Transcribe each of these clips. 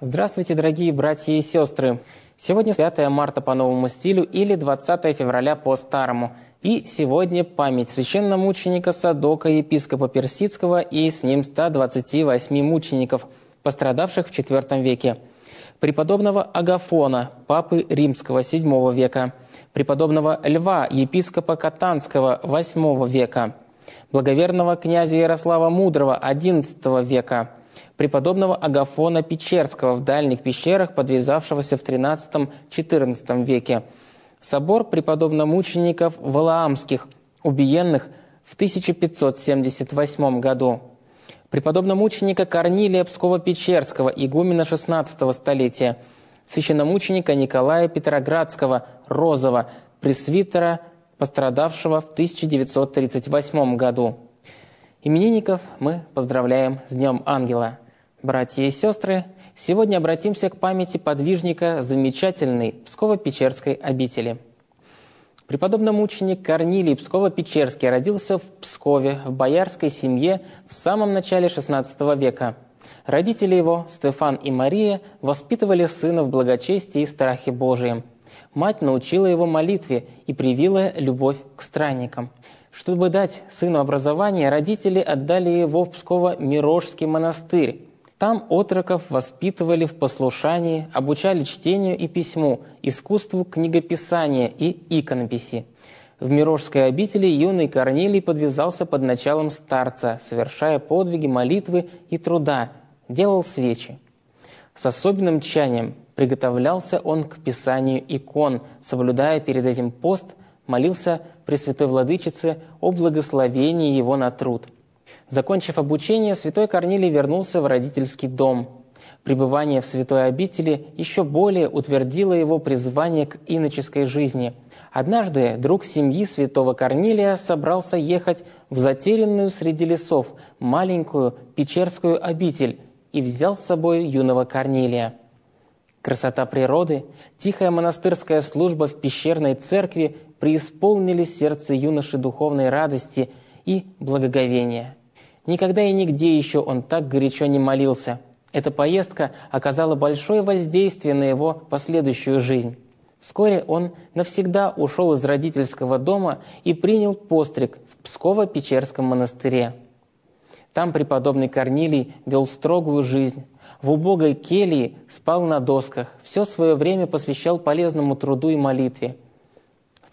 Здравствуйте, дорогие братья и сестры! Сегодня 5 марта по новому стилю или 20 февраля по старому. И сегодня память священномученика Садока, епископа Персидского, и с ним 128 мучеников, пострадавших в IV веке. Преподобного Агафона, папы Римского VII века. Преподобного Льва, епископа Катанского VIII века. Благоверного князя Ярослава Мудрого XI века. Преподобного Агафона Печерского в дальних пещерах, подвязавшегося в XIII-XIV веке. Собор преподобномучеников Валаамских, убиенных в 1578 году. Преподобномученика Корнилия Псково-Печерского, игумена XVI столетия. Священномученика Николая Петроградского, Розова, пресвитера, пострадавшего в 1938 году. Именинников мы поздравляем с Днем Ангела. Братья и сестры, сегодня обратимся к памяти подвижника замечательной Псково-Печерской обители. Преподобномученик Корнилий Псково-Печерский родился в Пскове, в боярской семье в самом начале XVI века. Родители его, Стефан и Мария, воспитывали сына в благочестии и страхе Божием. Мать научила его молитве и привила любовь к странникам. Чтобы дать сыну образование, родители отдали его в Псково-Мирошский монастырь. Там отроков воспитывали в послушании, обучали чтению и письму, искусству книгописания и иконописи. В Мирошской обители юный Корнилий подвязался под началом старца, совершая подвиги молитвы и труда, делал свечи. С особенным тщанием приготовлялся он к писанию икон, соблюдая перед этим пост, молился Пресвятой Владычице о благословении его на труд. Закончив обучение, святой Корнилий вернулся в родительский дом. Пребывание в святой обители еще более утвердило его призвание к иноческой жизни. Однажды друг семьи святого Корнилия собрался ехать в затерянную среди лесов маленькую Печерскую обитель и взял с собой юного Корнилия. Красота природы, тихая монастырская служба в пещерной церкви преисполнили сердце юноши духовной радости и благоговения. Никогда и нигде еще он так горячо не молился. Эта поездка оказала большое воздействие на его последующую жизнь. Вскоре он навсегда ушел из родительского дома и принял постриг в Псково-Печерском монастыре. Там преподобный Корнилий вел строгую жизнь. В убогой келье спал на досках, все свое время посвящал полезному труду и молитве. В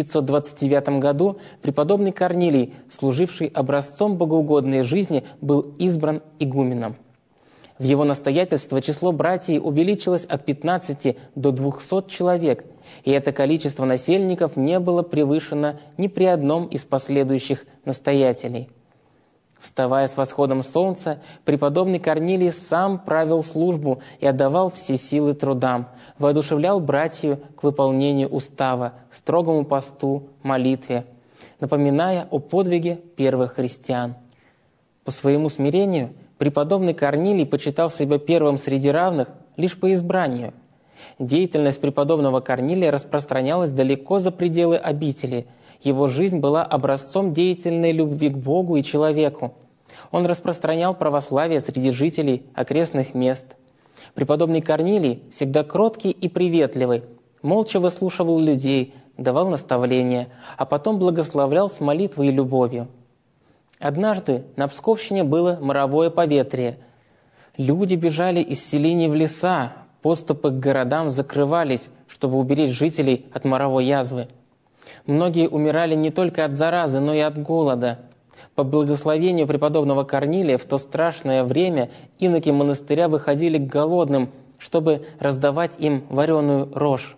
1529 году преподобный Корнилий, служивший образцом богоугодной жизни, был избран игуменом. В его настоятельство число братьев увеличилось от 15 до 200 человек, и это количество насельников не было превышено ни при одном из последующих настоятелей. Вставая с восходом солнца, преподобный Корнилий сам правил службу и отдавал все силы трудам, воодушевлял братью к выполнению устава, строгому посту, молитве, напоминая о подвиге первых христиан. По своему смирению преподобный Корнилий почитал себя первым среди равных лишь по избранию. Деятельность преподобного Корнилия распространялась далеко за пределы обители. Его жизнь была образцом деятельной любви к Богу и человеку. Он распространял православие среди жителей окрестных мест. Преподобный Корнилий, всегда кроткий и приветливый, молча выслушивал людей, давал наставления, а потом благословлял с молитвой и любовью. Однажды на Псковщине было моровое поветрие. Люди бежали из селений в леса, подступы к городам закрывались, чтобы уберечь жителей от моровой язвы. Многие умирали не только от заразы, но и от голода. По благословению преподобного Корнилия в то страшное время иноки монастыря выходили к голодным, чтобы раздавать им вареную рожь.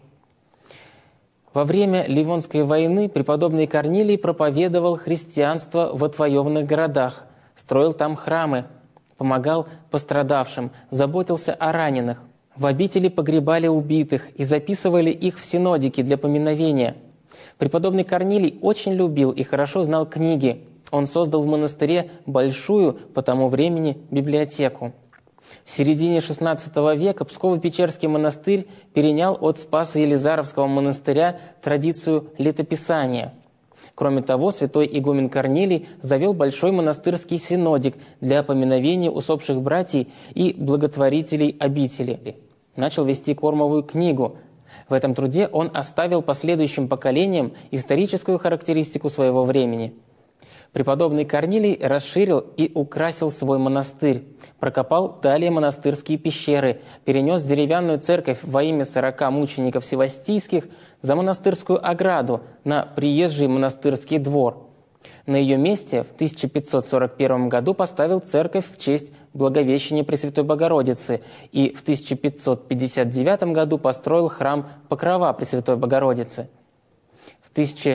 Во время Ливонской войны преподобный Корнилий проповедовал христианство в отвоеванных городах, строил там храмы, помогал пострадавшим, заботился о раненых. В обители погребали убитых и записывали их в синодики для поминовения. Преподобный Корнилий очень любил и хорошо знал книги. Он создал в монастыре большую по тому времени библиотеку. В середине XVI века Псково-Печерский монастырь перенял от Спаса-Елизаровского монастыря традицию летописания. Кроме того, святой игумен Корнилий завел большой монастырский синодик для поминовения усопших братьев и благотворителей обители. Начал вести Кормовую книгу. В этом труде он оставил последующим поколениям историческую характеристику своего времени. Преподобный Корнилий расширил и украсил свой монастырь, прокопал далее монастырские пещеры, перенес деревянную церковь во имя 40 мучеников севастийских за монастырскую ограду на приезжий монастырский двор. На ее месте в 1541 году поставил церковь в честь Благовещения Пресвятой Богородицы и в 1559 году построил храм Покрова Пресвятой Богородицы. В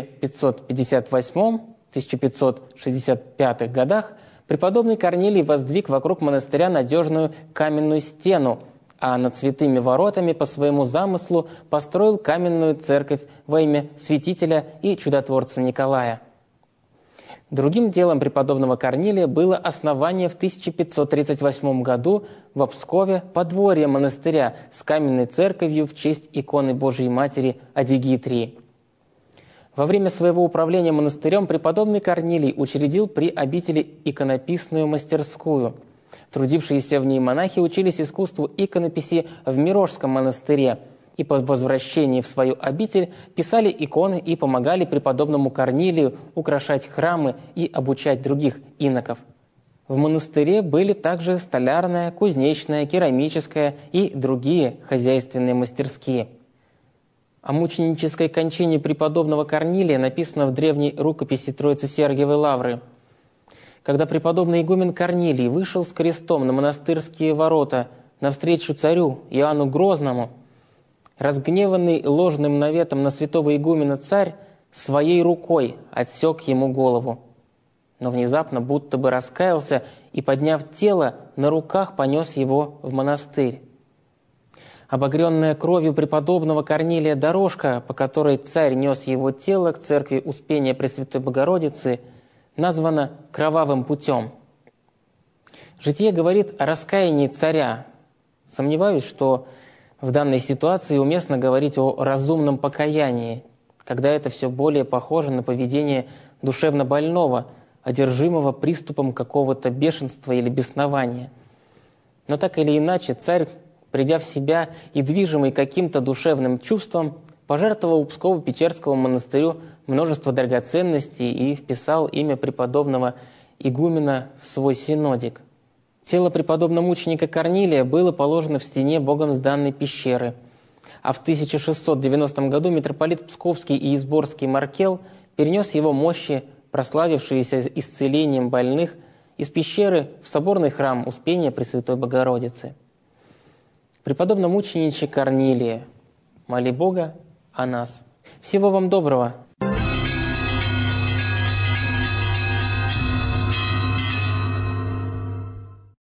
1558-1565 годах преподобный Корнилий воздвиг вокруг монастыря надежную каменную стену, а над святыми воротами по своему замыслу построил каменную церковь во имя святителя и чудотворца Николая. Другим делом преподобного Корнилия было основание в 1538 году в Пскове подворья монастыря с каменной церковью в честь иконы Божией Матери Адигитрии. Во время своего управления монастырем преподобный Корнилий учредил при обители иконописную мастерскую. Трудившиеся в ней монахи учились искусству иконописи в Мирожском монастыре и по возвращении в свою обитель писали иконы и помогали преподобному Корнилию украшать храмы и обучать других иноков. В монастыре были также столярная, кузнечная, керамическая и другие хозяйственные мастерские. О мученической кончине преподобного Корнилия написано в древней рукописи Троицы Сергиевой Лавры. Когда преподобный игумен Корнилий вышел с крестом на монастырские ворота навстречу царю Иоанну Грозному, разгневанный ложным наветом на святого игумена царь своей рукой отсек ему голову. Но внезапно будто бы раскаялся и, подняв тело, на руках понес его в монастырь. Обогренная кровью преподобного Корнилия дорожка, по которой царь нес его тело к церкви Успения Пресвятой Богородицы, названа кровавым путем. Житие говорит о раскаянии царя. Сомневаюсь, что в данной ситуации уместно говорить о разумном покаянии, когда это все более похоже на поведение душевно больного, одержимого приступом какого-то бешенства или беснования. Но так или иначе, царь, придя в себя и движимый каким-то душевным чувством, пожертвовал Псково-Печерскому монастырю множество драгоценностей и вписал имя преподобного игумена в свой синодик. Тело преподобного мученика Корнилия было положено в стене Богом сданной пещеры, а в 1690 году митрополит Псковский и Изборский Маркел перенес его мощи, прославившиеся исцелением больных, из пещеры в соборный храм Успения Пресвятой Богородицы. Преподобный мучениче Корнилия, моли Бога о нас. Всего вам доброго!